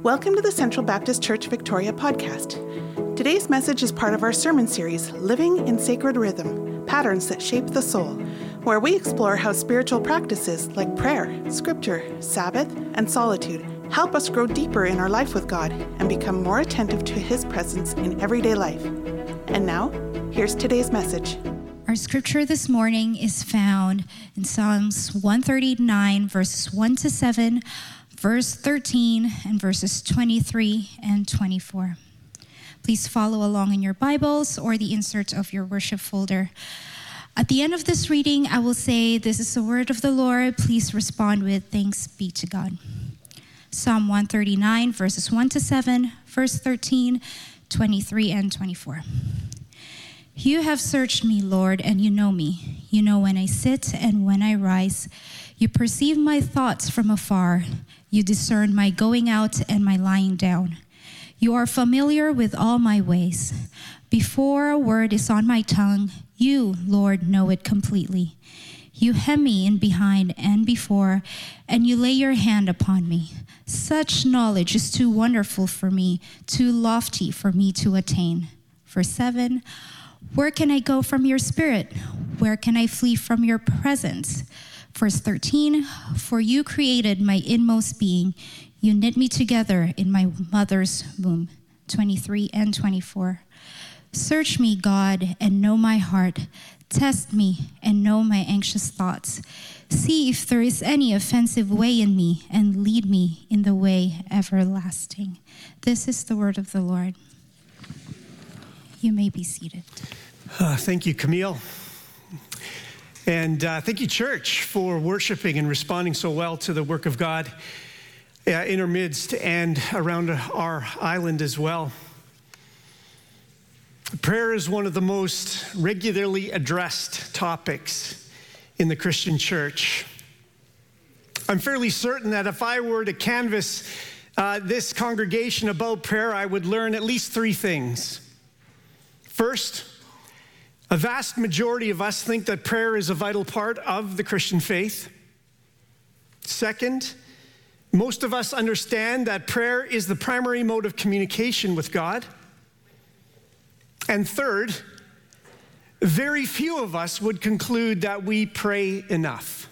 Welcome to the Central Baptist Church Victoria podcast. Today's message is part of our sermon series, Living in Sacred Rhythm, Patterns that Shape the Soul, where we explore how spiritual practices like prayer, scripture, Sabbath, and solitude help us grow deeper in our life with God and become more attentive to His presence in everyday life. And now, here's today's message. Our scripture this morning is found in Psalms 139, verses 1 to 7, verse 13, and verses 23 and 24. Please follow along in your Bibles or the insert of your worship folder. At the end of this reading, I will say, "This is the word of the Lord." Please respond with, "Thanks be to God." Psalm 139, verses 1 to 7, verse 13, 23, and 24. You have searched me, Lord, and you know me. You know when I sit and when I rise. You perceive my thoughts from afar. You discern my going out and my lying down. You are familiar with all my ways. Before a word is on my tongue, you, Lord, know it completely. You hem me in behind and before, and you lay your hand upon me. Such knowledge is too wonderful for me, too lofty for me to attain. Verse 7, where can I go from your spirit? Where can I flee from your presence? Verse 13, for you created my inmost being. You knit me together in my mother's womb. 23 and 24. Search me, God, and know my heart. Test me and know my anxious thoughts. See if there is any offensive way in me, and lead me in the way everlasting. This is the word of the Lord. You may be seated. Thank you, Camille. And thank you, church, for worshiping and responding so well to the work of God in our midst and around our island as well. Prayer is one of the most regularly addressed topics in the Christian church. I'm fairly certain that if I were to canvass this congregation about prayer, I would learn at least three things. First, a vast majority of us think that prayer is a vital part of the Christian faith. Second, most of us understand that prayer is the primary mode of communication with God. And third, very few of us would conclude that we pray enough.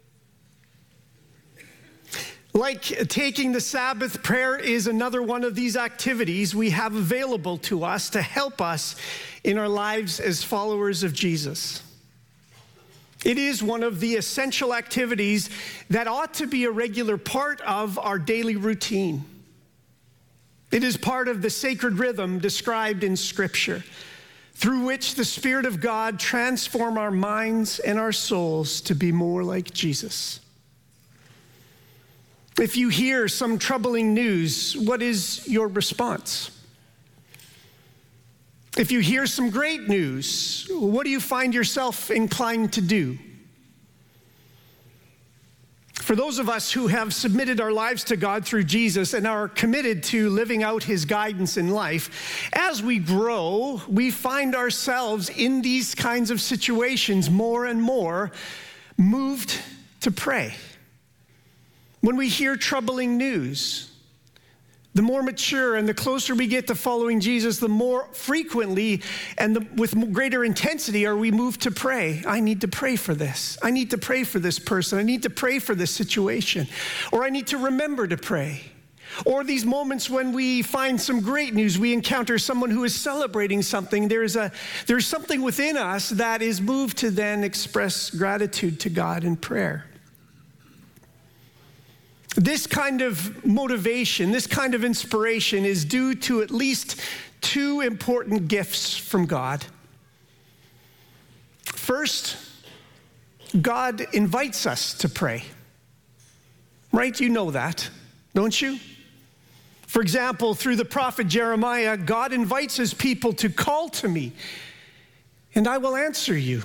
Like taking the Sabbath, prayer is another one of these activities we have available to us to help us in our lives as followers of Jesus. It is one of the essential activities that ought to be a regular part of our daily routine. It is part of the sacred rhythm described in Scripture, through which the Spirit of God transforms our minds and our souls to be more like Jesus. If you hear some troubling news, what is your response? If you hear some great news, what do you find yourself inclined to do? For those of us who have submitted our lives to God through Jesus and are committed to living out His guidance in life, as we grow, we find ourselves in these kinds of situations more and more moved to pray. When we hear troubling news, the more mature and the closer we get to following Jesus, the more frequently and with greater intensity are we moved to pray. I need to pray for this. I need to pray for this person. I need to pray for this situation. Or I need to remember to pray. Or these moments when we find some great news, we encounter someone who is celebrating something. There's something within us that is moved to then express gratitude to God in prayer. This kind of motivation, this kind of inspiration is due to at least two important gifts from God. First, God invites us to pray. Right? You know that, don't you? For example, through the prophet Jeremiah, God invites His people to call to me, and I will answer you.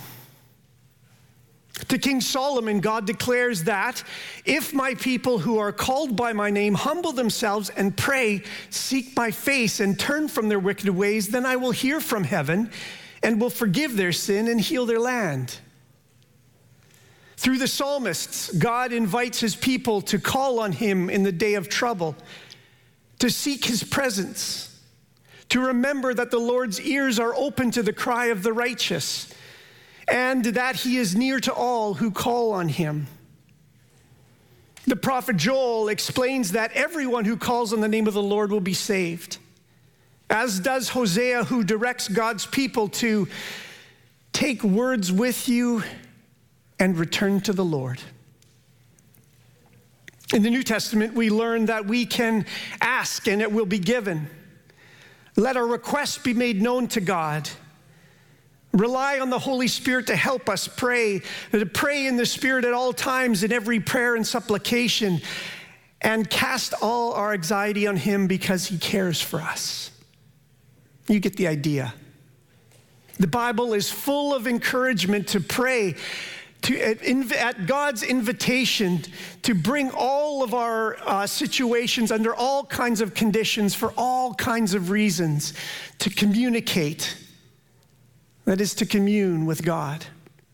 To King Solomon, God declares that if my people who are called by my name humble themselves and pray, seek my face, and turn from their wicked ways, then I will hear from heaven and will forgive their sin and heal their land. Through the psalmists, God invites His people to call on Him in the day of trouble, to seek his presence, to remember that the Lord's ears are open to the cry of the righteous, and that he is near to all who call on him. The prophet Joel explains that everyone who calls on the name of the Lord will be saved, as does Hosea, who directs God's people to take words with you and return to the Lord. In the New Testament, we learn that we can ask and it will be given. Let our requests be made known to God. Rely on the Holy Spirit to help us pray, to pray in the Spirit at all times in every prayer and supplication, and cast all our anxiety on him because he cares for us. You get the idea. The Bible is full of encouragement to pray, at God's invitation to bring all of our situations under all kinds of conditions for all kinds of reasons, to communicate. That is, to commune with God.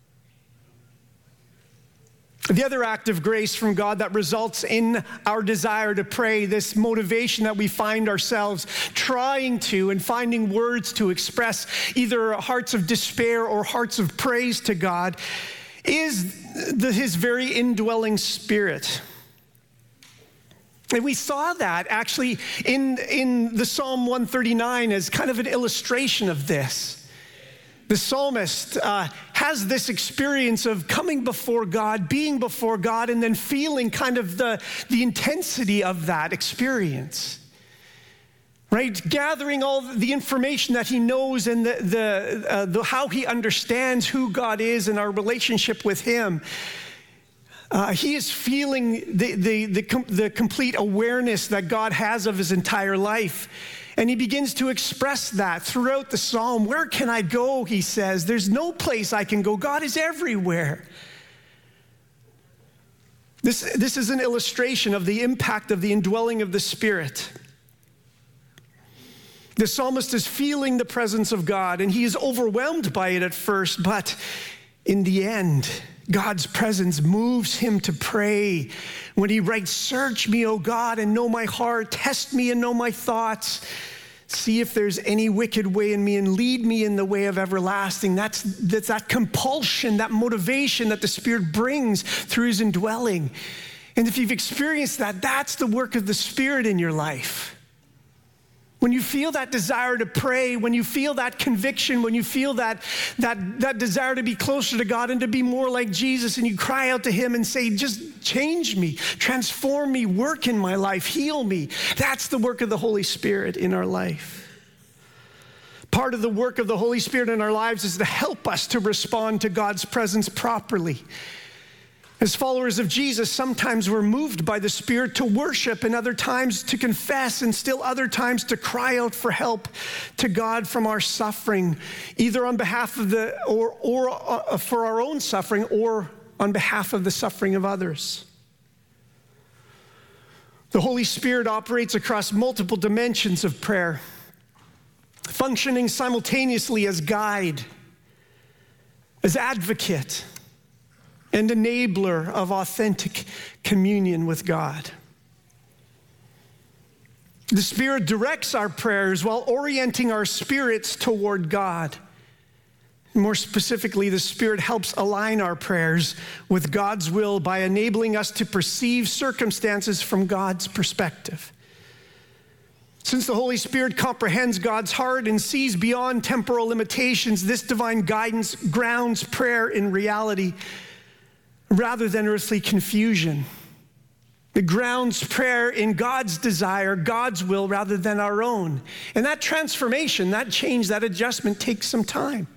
The other act of grace from God that results in our desire to pray, this motivation that we find ourselves trying to and finding words to express either hearts of despair or hearts of praise to God, is his very indwelling Spirit. And we saw that actually in the Psalm 139 as kind of an illustration of this. The psalmist has this experience of coming before God, being before God, and then feeling kind of the intensity of that experience. Right? Gathering all the information that he knows and how he understands who God is and our relationship with him. He is feeling the complete awareness that God has of his entire life. And he begins to express that throughout the psalm. Where can I go, he says. There's no place I can go. God is everywhere. This is an illustration of the impact of the indwelling of the Spirit. The psalmist is feeling the presence of God, and he is overwhelmed by it at first, but in the end, God's presence moves him to pray. When he writes, "Search me, O God, and know my heart. Test me and know my thoughts. See if there's any wicked way in me and lead me in the way of everlasting." That's that compulsion, that motivation that the Spirit brings through his indwelling. And if you've experienced that, that's the work of the Spirit in your life. When you feel that desire to pray, when you feel that conviction, when you feel that desire to be closer to God and to be more like Jesus, and you cry out to him and say, "Just change me, transform me, work in my life, heal me." That's the work of the Holy Spirit in our life. Part of the work of the Holy Spirit in our lives is to help us to respond to God's presence properly. As followers of Jesus, sometimes we're moved by the Spirit to worship, and other times to confess, and still other times to cry out for help to God from our suffering, either on behalf of or for our own suffering, or on behalf of the suffering of others. The Holy Spirit operates across multiple dimensions of prayer, functioning simultaneously as guide, as advocate, and enabler of authentic communion with God. The Spirit directs our prayers while orienting our spirits toward God. More specifically, the Spirit helps align our prayers with God's will by enabling us to perceive circumstances from God's perspective. Since the Holy Spirit comprehends God's heart and sees beyond temporal limitations, this divine guidance grounds prayer in reality rather than earthly confusion. It grounds prayer in God's desire, God's will, rather than our own. And that transformation, that change, that adjustment takes some time.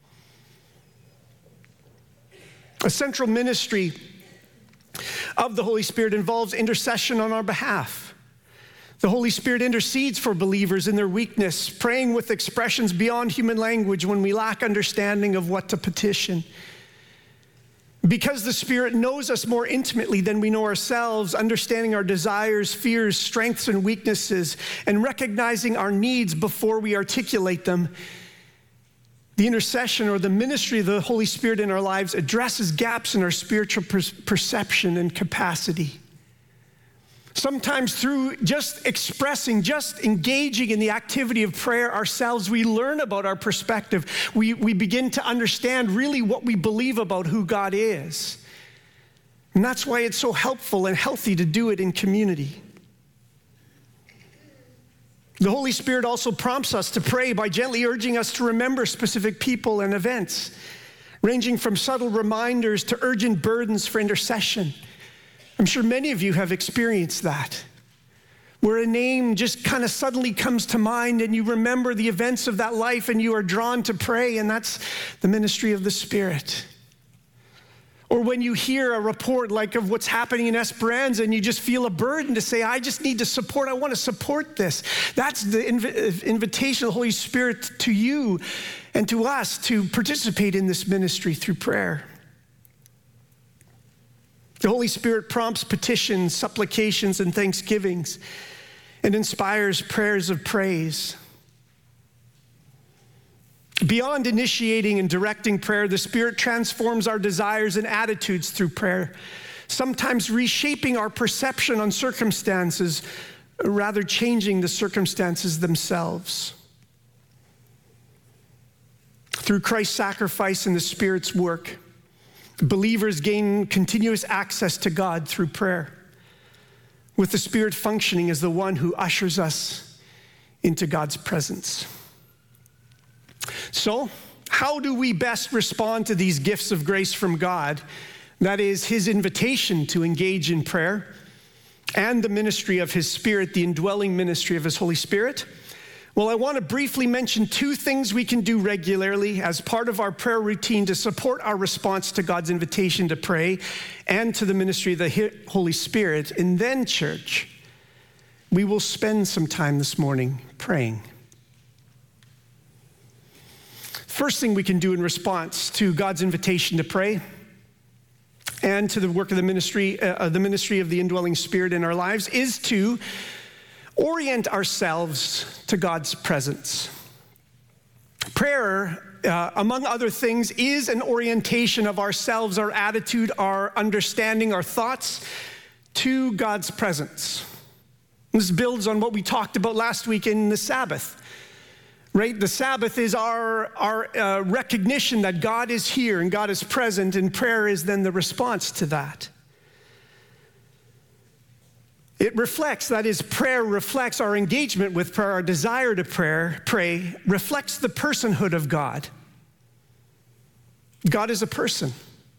A central ministry of the Holy Spirit involves intercession on our behalf. The Holy Spirit intercedes for believers in their weakness, praying with expressions beyond human language when we lack understanding of what to petition. Because the Spirit knows us more intimately than we know ourselves, understanding our desires, fears, strengths, and weaknesses, and recognizing our needs before we articulate them, the intercession or the ministry of the Holy Spirit in our lives addresses gaps in our spiritual perception and capacity. Sometimes through just expressing, just engaging in the activity of prayer ourselves, we learn about our perspective. We begin to understand really what we believe about who God is. And that's why it's so helpful and healthy to do it in community. The Holy Spirit also prompts us to pray by gently urging us to remember specific people and events, ranging from subtle reminders to urgent burdens for intercession. I'm sure many of you have experienced that, where a name just kind of suddenly comes to mind and you remember the events of that life and you are drawn to pray, and that's the ministry of the Spirit. Or when you hear a report like of what's happening in Esperanza and you just feel a burden to say, I just need to support, I want to support this. That's the invitation of the Holy Spirit to you and to us to participate in this ministry through prayer. The Holy Spirit prompts petitions, supplications, and thanksgivings, and inspires prayers of praise. Beyond initiating and directing prayer, the Spirit transforms our desires and attitudes through prayer, sometimes reshaping our perception on circumstances, rather changing the circumstances themselves. Through Christ's sacrifice and the Spirit's work, believers gain continuous access to God through prayer, with the Spirit functioning as the one who ushers us into God's presence. So, how do we best respond to these gifts of grace from God? That is, His invitation to engage in prayer and the ministry of His Spirit, the indwelling ministry of His Holy Spirit. Well, I want to briefly mention two things we can do regularly as part of our prayer routine to support our response to God's invitation to pray and to the ministry of the Holy Spirit. And then, church, we will spend some time this morning praying. First thing we can do in response to God's invitation to pray and to the work of the ministry of the indwelling Spirit in our lives is to orient ourselves to God's presence. Prayer, among other things, is an orientation of ourselves, our attitude, our understanding, our thoughts to God's presence. This builds on what we talked about last week in the Sabbath, right? The Sabbath is our recognition that God is here and God is present, and prayer is then the response to that. It reflects, that is, prayer reflects our engagement with prayer, our desire to pray, reflects the personhood of God. God is a person.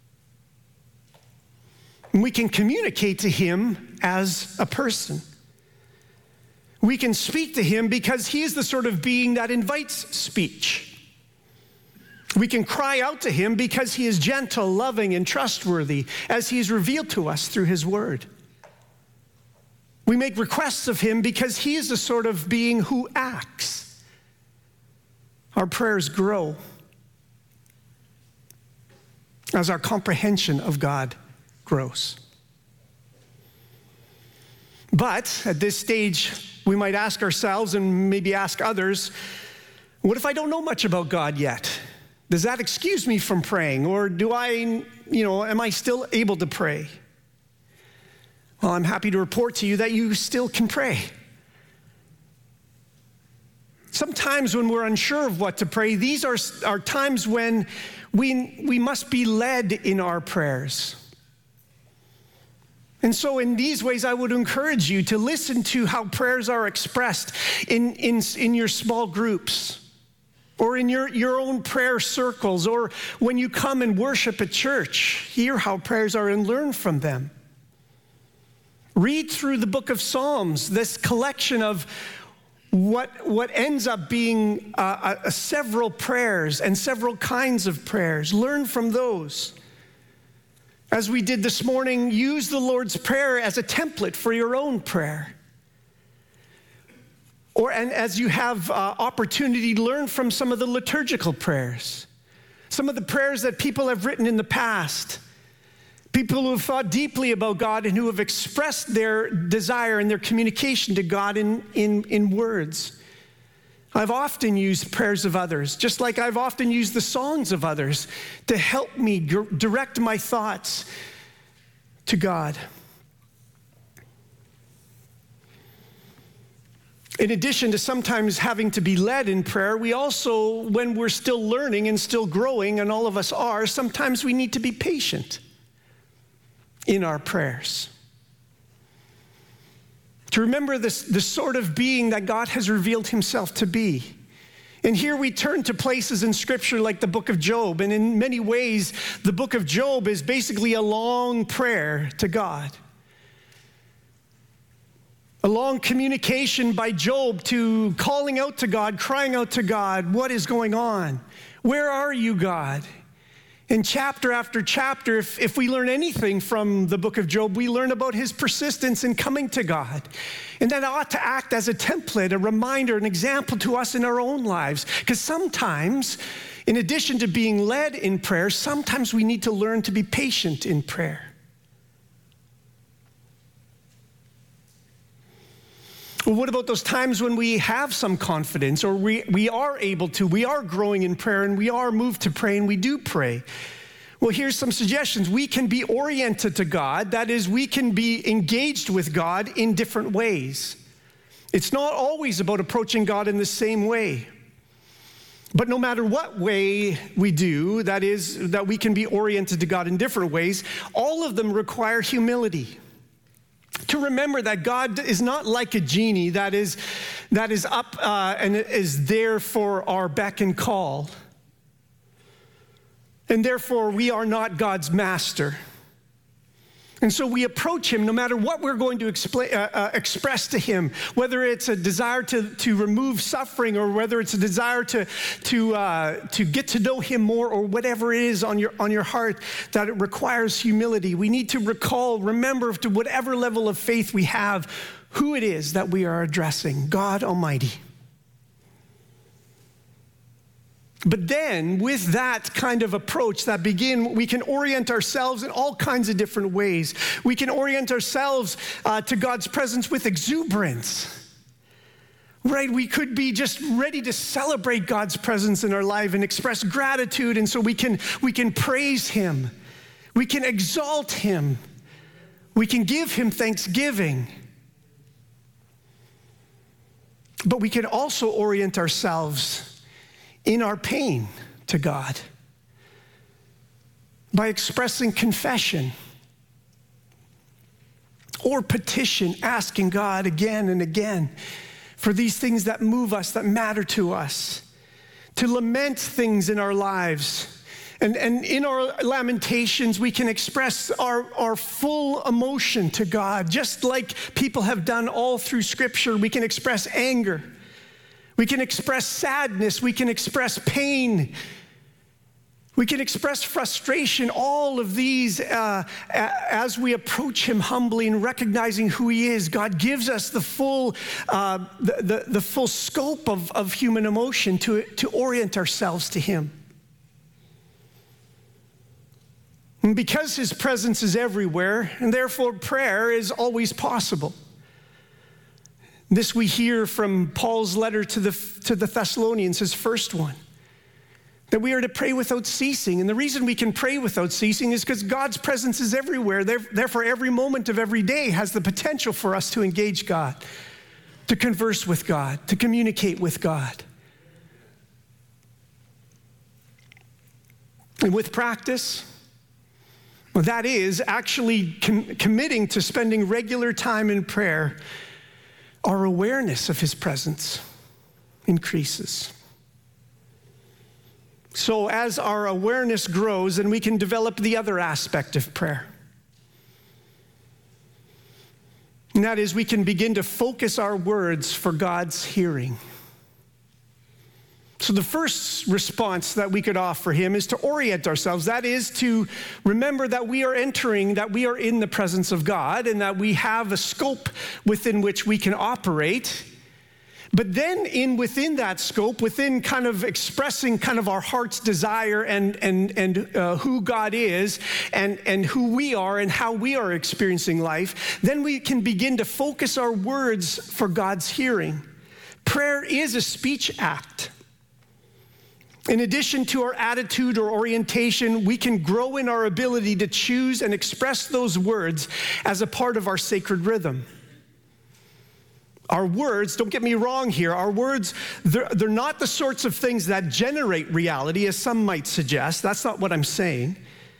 And we can communicate to Him as a person. We can speak to Him because He is the sort of being that invites speech. We can cry out to Him because He is gentle, loving, and trustworthy, as He is revealed to us through His Word. We make requests of Him because He is the sort of being who acts. Our prayers grow as our comprehension of God grows. But at this stage, we might ask ourselves and maybe ask others, what if I don't know much about God yet? Does that excuse me from praying? Or am I still able to pray? Well, I'm happy to report to you that you still can pray. Sometimes when we're unsure of what to pray, these are times when we must be led in our prayers. And so in these ways, I would encourage you to listen to how prayers are expressed in your small groups, or in your own prayer circles, or when you come and worship at church. Hear how prayers are and learn from them. Read through the book of Psalms, this collection of what ends up being several prayers and several kinds of prayers. Learn from those. As we did this morning, use the Lord's Prayer as a template for your own prayer. And as you have opportunity, learn from some of the liturgical prayers, some of the prayers that people have written in the past. People who have thought deeply about God and who have expressed their desire and their communication to God in words. I've often used prayers of others, just like I've often used the songs of others to help me direct my thoughts to God. In addition to sometimes having to be led in prayer, we also, when we're still learning and still growing, and all of us are, sometimes we need to be patient in our prayers. To remember the sort of being that God has revealed himself to be. And here we turn to places in Scripture like the book of Job. And in many ways, the book of Job is basically a long prayer to God. A long communication by Job to calling out to God, crying out to God, what is going on? Where are you, God? And chapter after chapter, if we learn anything from the book of Job, we learn about his persistence in coming to God. And that ought to act as a template, a reminder, an example to us in our own lives. Because sometimes, in addition to being led in prayer, sometimes we need to learn to be patient in prayer. Well, what about those times when we have some confidence, or we are able to, we are growing in prayer, and we are moved to pray, and we do pray? Well, here's some suggestions. We can be oriented to God. That is, we can be engaged with God in different ways. It's not always about approaching God in the same way. But no matter what way we do, that is, that we can be oriented to God in different ways, all of them require humility. To remember that God is not like a genie that is up and is there for our beck and call. And therefore, we are not God's master. And so we approach him no matter what we're going to express to him, whether it's a desire to remove suffering, or whether it's a desire to get to know him more, or whatever it is on your heart, that it requires humility. We need to remember to whatever level of faith we have, who it is that we are addressing, God Almighty. But then, with that kind of approach we can orient ourselves in all kinds of different ways. We can orient ourselves to God's presence with exuberance. Right? We could be just ready to celebrate God's presence in our life and express gratitude, and so we can praise him. We can exalt him. We can give him thanksgiving. But we can also orient ourselves in our pain to God by expressing confession or petition, asking God again and again for these things that move us, that matter to us, to lament things in our lives. And in our lamentations, we can express our full emotion to God, just like people have done all through Scripture. We can express anger. We can express sadness. We can express pain. We can express frustration. All of these, as we approach him humbly and recognizing who he is, God gives us the full scope of human emotion to orient ourselves to him. And because his presence is everywhere, and therefore prayer is always possible. This we hear from Paul's letter to the Thessalonians, his first one, that we are to pray without ceasing. And the reason we can pray without ceasing is because God's presence is everywhere. Therefore, every moment of every day has the potential for us to engage God, to converse with God, to communicate with God. And with practice, well, that is actually committing to spending regular time in prayer, our awareness of his presence increases. So as our awareness grows, then we can develop the other aspect of prayer. And that is, we can begin to focus our words for God's hearing. So the first response that we could offer him is to orient ourselves. That is to remember that we are in the presence of God, and that we have a scope within which we can operate. But then within that scope, within kind of expressing kind of our heart's desire and who God is and who we are and how we are experiencing life, then we can begin to focus our words for God's hearing. Prayer is a speech act. In addition to our attitude or orientation, we can grow in our ability to choose and express those words as a part of our sacred rhythm. Our words, don't get me wrong here, our words, they're not the sorts of things that generate reality, as some might suggest. That's not what I'm saying.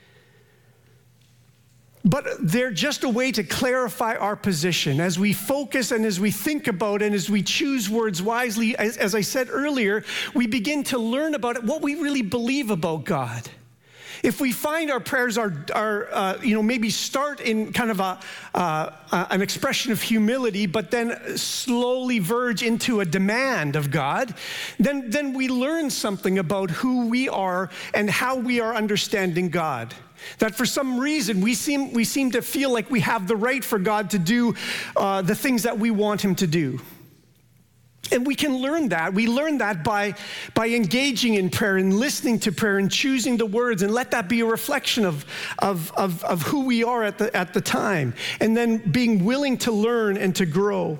But they're just a way to clarify our position as we focus and as we think about and as we choose words wisely. As I said earlier, we begin to learn about what we really believe about God. If we find our prayers are maybe start in kind of an expression of humility, but then slowly verge into a demand of God, then we learn something about who we are and how we are understanding God. That for some reason we seem to feel like we have the right for God to do the things that we want him to do. And we can learn that. We learn that by engaging in prayer and listening to prayer and choosing the words, and let that be a reflection of who we are at the time. And then being willing to learn and to grow.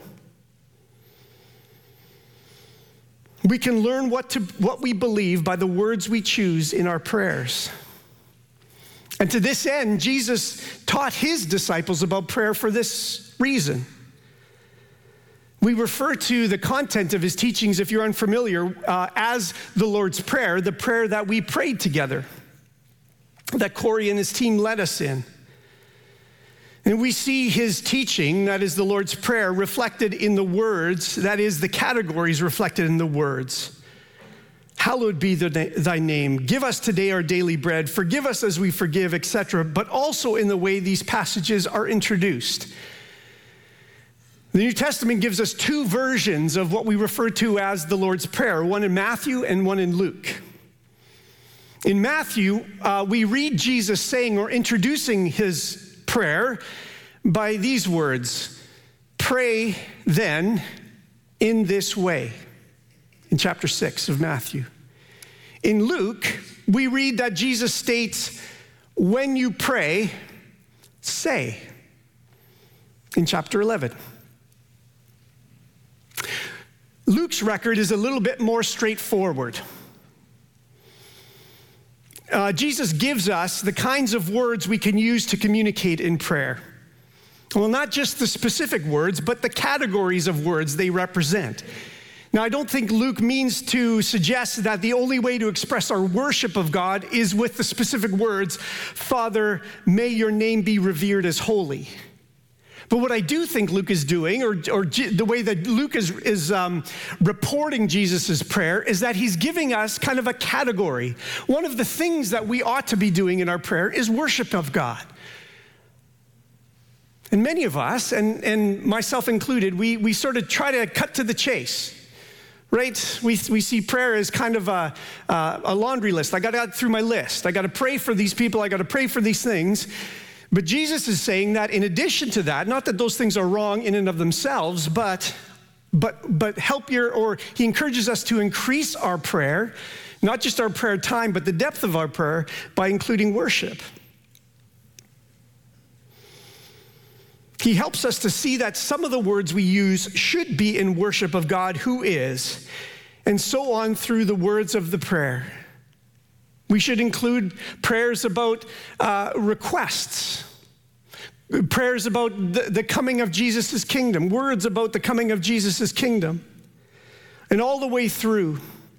We can learn what we believe by the words we choose in our prayers. And to this end, Jesus taught his disciples about prayer for this reason. We refer to the content of his teachings, if you're unfamiliar, as the Lord's Prayer, the prayer that we prayed together, that Corey and his team led us in. And we see his teaching, that is the Lord's Prayer, reflected in the words, that is the categories reflected in the words. Hallowed be thy name. Give us today our daily bread. Forgive us as we forgive, etc. But also in the way these passages are introduced. The New Testament gives us two versions of what we refer to as the Lord's Prayer, one in Matthew and one in Luke. In Matthew, we read Jesus saying or introducing his prayer by these words, "Pray then in this way," in chapter 6 of Matthew. In Luke, we read that Jesus states, "When you pray, say," in chapter 11. Luke's record is a little bit more straightforward. Jesus gives us the kinds of words we can use to communicate in prayer. Well, not just the specific words, but the categories of words they represent. Now, I don't think Luke means to suggest that the only way to express our worship of God is with the specific words, "Father, may your name be revered as holy." But what I do think Luke is doing, or the way that Luke is reporting Jesus' prayer, is that he's giving us kind of a category. One of the things that we ought to be doing in our prayer is worship of God. And many of us, and myself included, we sort of try to cut to the chase. Right? We see prayer as kind of a laundry list. I got to get through my list. I got to pray for these people. I got to pray for these things. But Jesus is saying that in addition to that, not that those things are wrong in and of themselves, but he encourages us to increase our prayer, not just our prayer time, but the depth of our prayer by including worship. He helps us to see that some of the words we use should be in worship of God who is, and so on through the words of the prayer. We should include prayers about requests, prayers about the coming of Jesus' kingdom, words about the coming of Jesus' kingdom, and all the way through.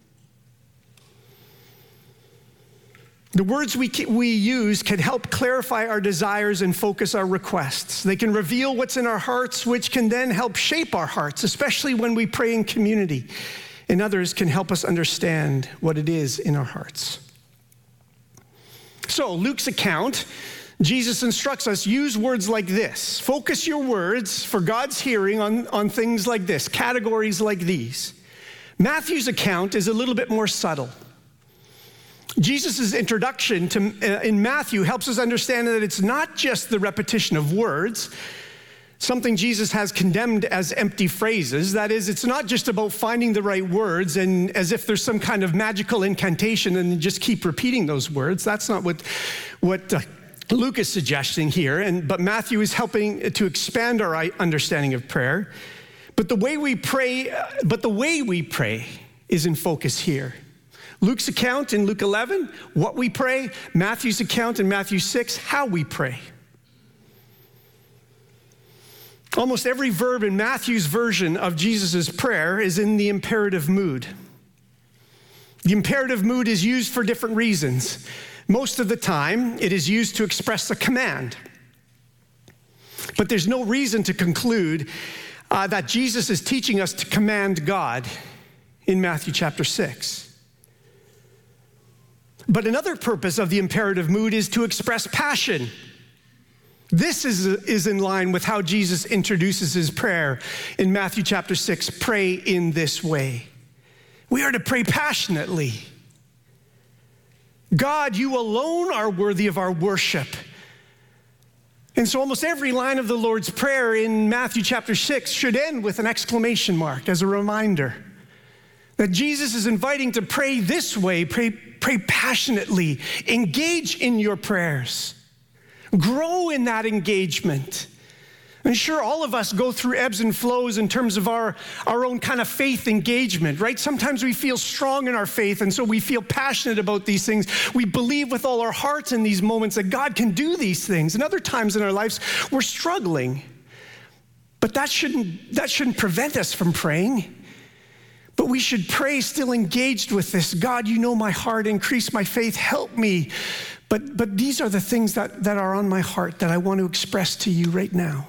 The words we use can help clarify our desires and focus our requests. They can reveal what's in our hearts, which can then help shape our hearts, especially when we pray in community. And others can help us understand what it is in our hearts. So, Luke's account, Jesus instructs us, use words like this. Focus your words for God's hearing on things like this, categories like these. Matthew's account is a little bit more subtle. Jesus' introduction in Matthew helps us understand that it's not just the repetition of words, something Jesus has condemned as empty phrases. That is, it's not just about finding the right words and as if there's some kind of magical incantation and just keep repeating those words. That's not what Luke is suggesting here, but Matthew is helping to expand our understanding of prayer. But the way we pray is in focus here. Luke's account in Luke 11, what we pray. Matthew's account in Matthew 6, how we pray. Almost every verb in Matthew's version of Jesus' prayer is in the imperative mood. The imperative mood is used for different reasons. Most of the time, it is used to express a command. But there's no reason to conclude that Jesus is teaching us to command God in Matthew chapter 6. But another purpose of the imperative mood is to express passion. This is in line with how Jesus introduces his prayer in Matthew chapter 6, pray in this way. We are to pray passionately. God, you alone are worthy of our worship. And so almost every line of the Lord's Prayer in Matthew chapter 6 should end with an exclamation mark as a reminder that Jesus is inviting to pray this way, pray passionately, engage in your prayers, grow in that engagement. And sure, all of us go through ebbs and flows in terms of our own kind of faith engagement, right? Sometimes we feel strong in our faith, and so we feel passionate about these things. We believe with all our hearts in these moments that God can do these things. And other times in our lives, we're struggling. But that shouldn't prevent us from praying. But we should pray still engaged with this. God, you know my heart, increase my faith, help me. But these are the things that are on my heart that I want to express to you right now.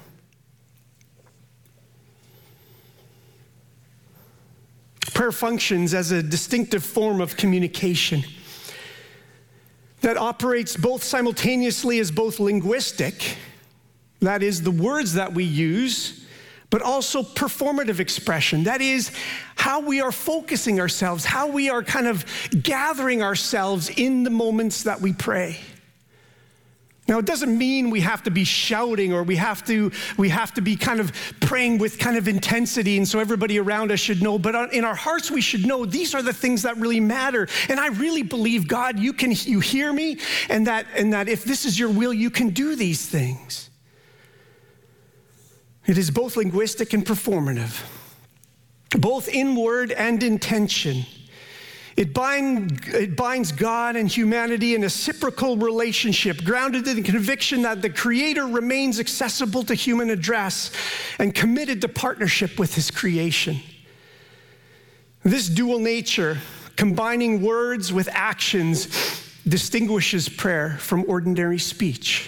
Prayer functions as a distinctive form of communication that operates both simultaneously as both linguistic, that is, the words that we use, but also performative expression. That is, how we are focusing ourselves, how we are kind of gathering ourselves in the moments that we pray. Now, it doesn't mean we have to be shouting or we have to be kind of praying with kind of intensity and so everybody around us should know. But in our hearts, we should know these are the things that really matter. And I really believe, God, you hear me, and that if this is your will, you can do these things. It is both linguistic and performative, both inward and intention. It binds God and humanity in a reciprocal relationship, grounded in the conviction that the Creator remains accessible to human address and committed to partnership with His creation. This dual nature, combining words with actions, distinguishes prayer from ordinary speech.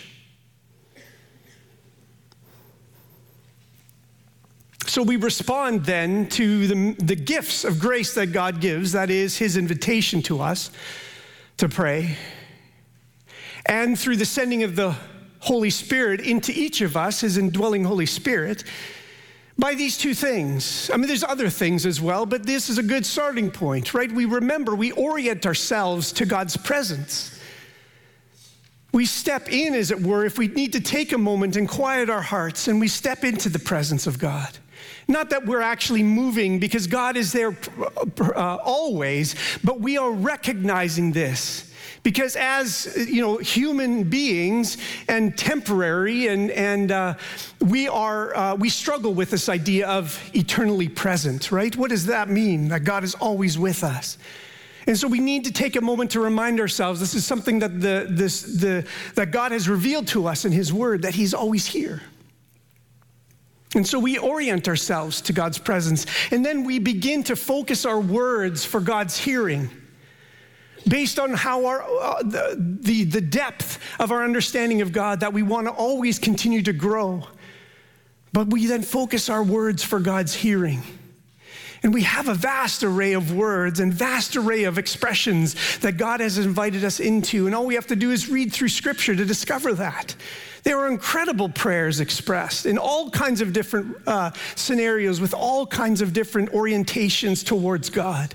So we respond then to the gifts of grace that God gives, that is his invitation to us to pray, and through the sending of the Holy Spirit into each of us, his indwelling Holy Spirit, by these two things. I mean, there's other things as well, but this is a good starting point, right? We orient ourselves to God's presence. We step in, as it were, if we need to take a moment and quiet our hearts, and we step into the presence of God. Not that we're actually moving, because God is there always, but we are recognizing this. Because as human beings and temporary, and we struggle with this idea of eternally present, right? What does that mean? That God is always with us. And so we need to take a moment to remind ourselves this is something that that God has revealed to us in his word, that he's always here. And so we orient ourselves to God's presence, and then we begin to focus our words for God's hearing based on how the depth of our understanding of God, that we want to always continue to grow. But we then focus our words for God's hearing. And we have a vast array of words and vast array of expressions that God has invited us into, and all we have to do is read through Scripture to discover that. There are incredible prayers expressed in all kinds of different scenarios with all kinds of different orientations towards God.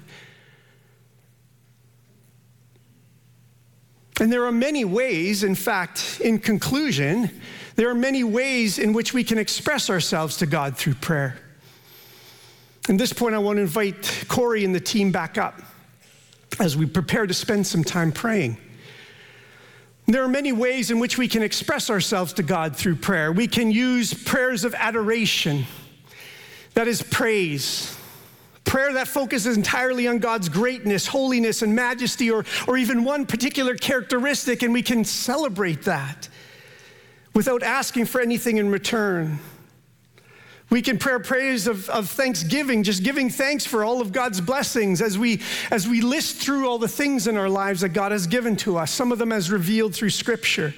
And there are many ways, in fact, in conclusion, there are many ways in which we can express ourselves to God through prayer. At this point, I want to invite Corey and the team back up as we prepare to spend some time praying. There are many ways in which we can express ourselves to God through prayer. We can use prayers of adoration, that is praise. Prayer that focuses entirely on God's greatness, holiness, and majesty, or even one particular characteristic, and we can celebrate that without asking for anything in return. We can pray praise of thanksgiving, just giving thanks for all of God's blessings as we list through all the things in our lives that God has given to us, some of them as revealed through Scripture.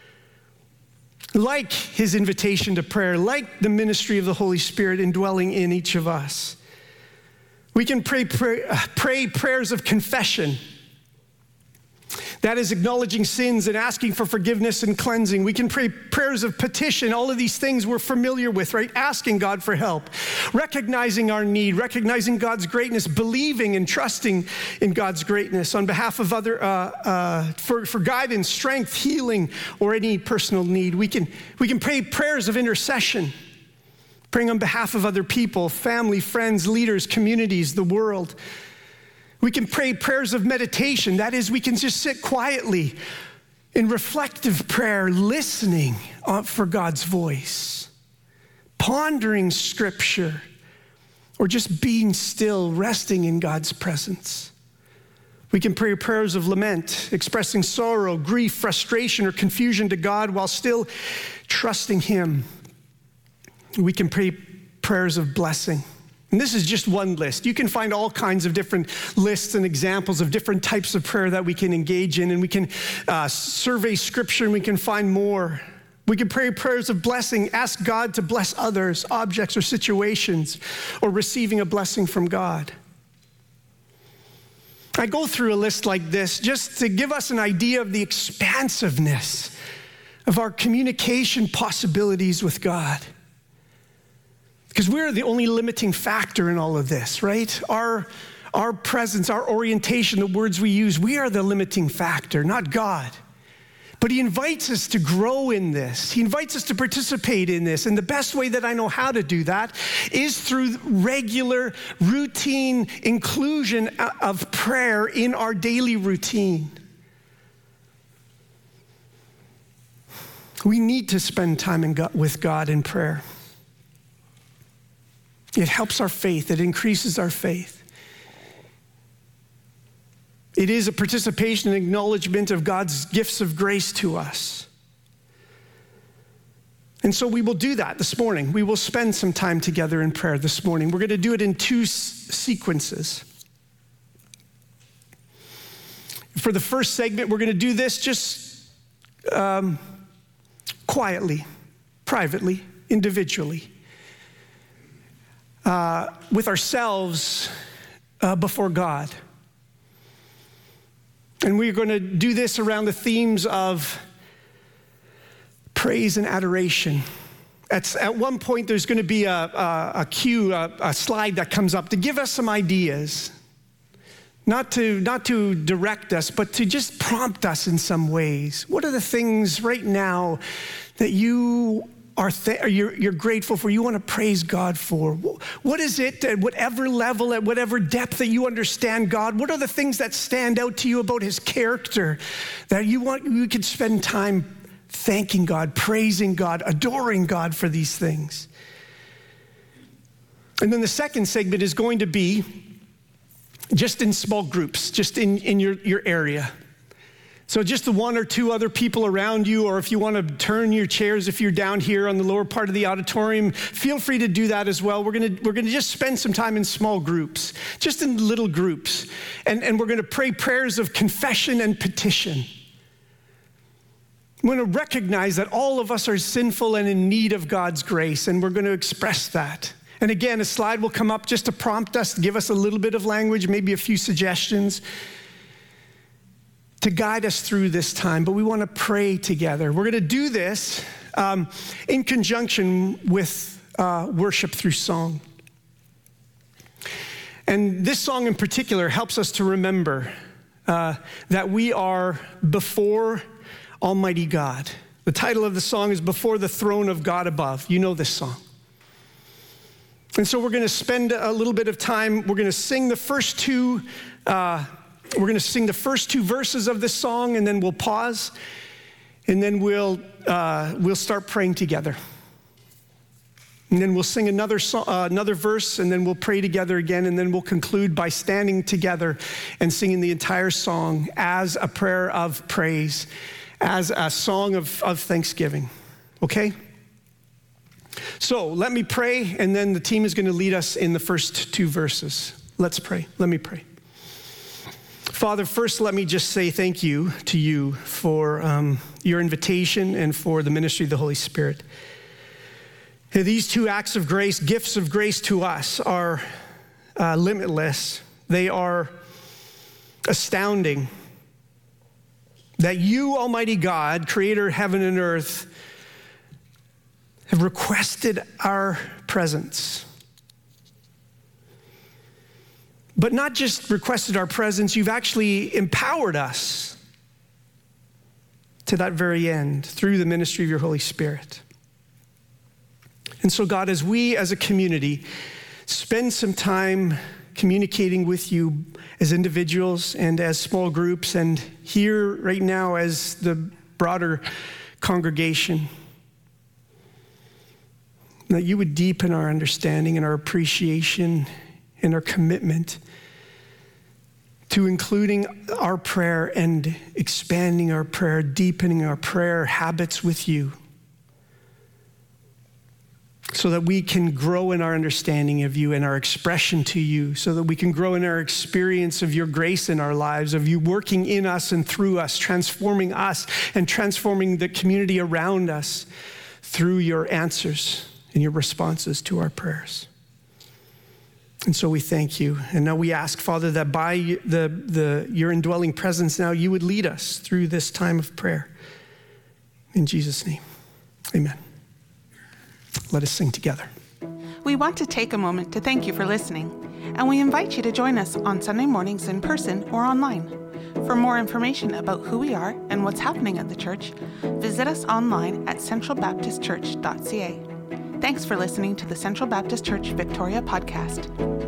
Like his invitation to prayer, like the ministry of the Holy Spirit indwelling in each of us. We can pray prayers of confession. That is acknowledging sins and asking for forgiveness and cleansing. We can pray prayers of petition, all of these things we're familiar with, right? Asking God for help, recognizing our need, recognizing God's greatness, believing and trusting in God's greatness on behalf of other, for guidance, strength, healing, or any personal need. We can pray prayers of intercession, praying on behalf of other people, family, friends, leaders, communities, the world. We can pray prayers of meditation. That is, we can just sit quietly in reflective prayer, listening for God's voice, pondering Scripture, or just being still, resting in God's presence. We can pray prayers of lament, expressing sorrow, grief, frustration, or confusion to God while still trusting Him. We can pray prayers of blessing. And this is just one list. You can find all kinds of different lists and examples of different types of prayer that we can engage in, and we can survey Scripture and we can find more. We can pray prayers of blessing, ask God to bless others, objects, or situations, or receiving a blessing from God. I go through a list like this just to give us an idea of the expansiveness of our communication possibilities with God. Because we're the only limiting factor in all of this, right? Our presence, our orientation, the words we use, we are the limiting factor, not God. But He invites us to grow in this. He invites us to participate in this. And the best way that I know how to do that is through regular, routine inclusion of prayer in our daily routine. We need to spend time with God in prayer. It helps our faith. It increases our faith. It is a participation and acknowledgement of God's gifts of grace to us. And so we will do that this morning. We will spend some time together in prayer this morning. We're going to do it in two sequences. For the first segment, we're going to do this just quietly, privately, individually. With ourselves before God. And we're going to do this around the themes of praise and adoration. At one point, there's going to be a slide that comes up to give us some ideas. Not to direct us, but to just prompt us in some ways. What are the things right now that you're grateful for, you want to praise God for? What is it at whatever level, at whatever depth that you understand God? What are the things that stand out to you about His character that you could spend time thanking God, praising God, adoring God for these things? And then the second segment is going to be just in small groups, just in your area. So just the one or two other people around you, or if you want to turn your chairs, if you're down here on the lower part of the auditorium, feel free to do that as well. We're gonna just spend some time in small groups, just in little groups. And we're gonna pray prayers of confession and petition. We're gonna recognize that all of us are sinful and in need of God's grace, and we're gonna express that. And again, a slide will come up just to prompt us, to give us a little bit of language, maybe a few suggestions, to guide us through this time, but we want to pray together. We're going to do this in conjunction with worship through song. And this song in particular helps us to remember that we are before Almighty God. The title of the song is Before the Throne of God Above. You know this song. And so we're going to spend a little bit of time. We're going to sing the first two verses of this song, and then we'll pause, and then we'll start praying together. And then we'll sing another verse, and then we'll pray together again, and then we'll conclude by standing together and singing the entire song as a prayer of praise, as a song of thanksgiving. Okay? So let me pray, and then the team is going to lead us in the first 2 verses. Let's pray. Let me pray. Father, first let me just say thank you to you for your invitation and for the ministry of the Holy Spirit. These 2 acts of grace, gifts of grace to us, are limitless. They are astounding. That you, Almighty God, creator of heaven and earth, have requested our presence. But not just requested our presence, you've actually empowered us to that very end through the ministry of your Holy Spirit. And so, God, as we as a community spend some time communicating with you as individuals and as small groups, and here right now as the broader congregation, that you would deepen our understanding and our appreciation and our commitment to including our prayer and expanding our prayer, deepening our prayer habits with you, so that we can grow in our understanding of you and our expression to you, so that we can grow in our experience of your grace in our lives, of you working in us and through us, transforming us and transforming the community around us through your answers and your responses to our prayers. And so we thank you. And now we ask, Father, that by your indwelling presence now, you would lead us through this time of prayer. In Jesus' name, amen. Let us sing together. We want to take a moment to thank you for listening, and we invite you to join us on Sunday mornings in person or online. For more information about who we are and what's happening at the church, visit us online at centralbaptistchurch.ca. Thanks for listening to the Central Baptist Church Victoria podcast.